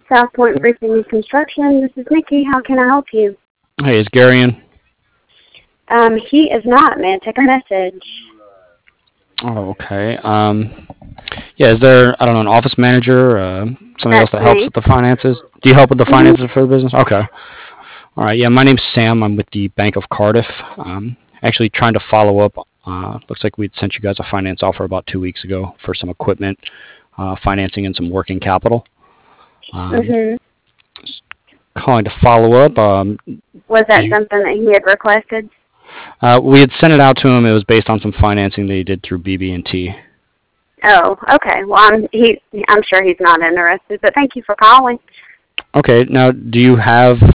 South Point Roofing and Construction. This is Nikki. How can I help you? Hey, is Gary in? He is not. May I take a message? Oh, okay. Yeah, is there, I don't know, an office manager, somebody else That's that helps me. with the finances? Do you help with the Mm-hmm. finances for the business? Okay. All right. Yeah, my name's Sam. I'm with the Bank of Cardiff. Actually trying to follow up. Looks like we'd sent you guys a finance offer about 2 weeks ago for some equipment, financing, and some working capital. Um, Mm-hmm. Calling to follow up. Was Did that you? something that he had requested? We had sent it out to him. It was based on some financing that he did through BB&T. Oh, okay. Well, I'm sure he's not interested, but thank you for calling. Okay. Now, do you have